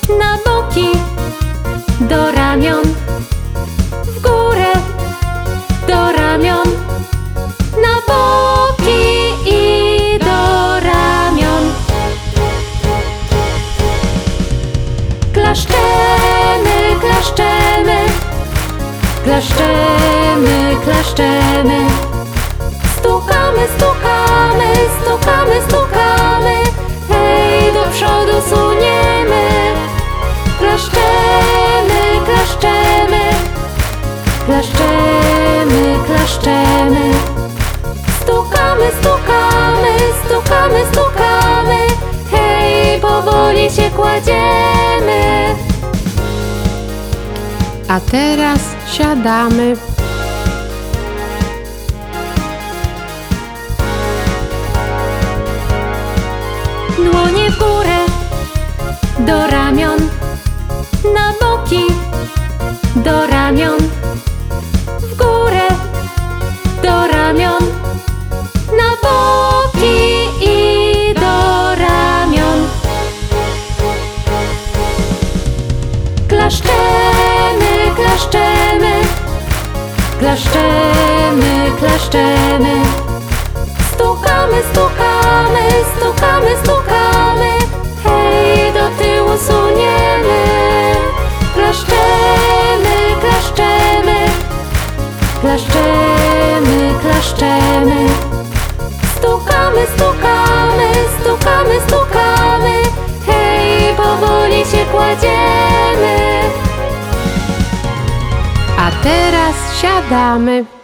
na boki, do ramion, w górę, do ramion, na boki i do ramion. Klaszczemy, klaszczemy, klaszczemy, klaszczemy. Stukamy, stukamy, stukamy, stukamy. Hej, do przodu suniemy. Klaszczemy, klaszczemy, klaszczemy, klaszczemy. Stukamy, stukamy, stukamy, stukamy. Hej, powoli się kładziemy. A teraz siadamy. Dłonie w górę, do ramion, na boki, do ramion, w górę, do ramion, na boki i do ramion. Klaszczemy, klaszczemy, klaszczemy, klaszczemy. Stukamy, stukamy, stukamy, stukamy. Hej, do tyłu suniemy. Klaszczemy, klaszczemy, klaszczemy, klaszczemy. Stukamy, stukamy, stukamy, stukamy. Hej, powoli się kładziemy. A teraz siadamy.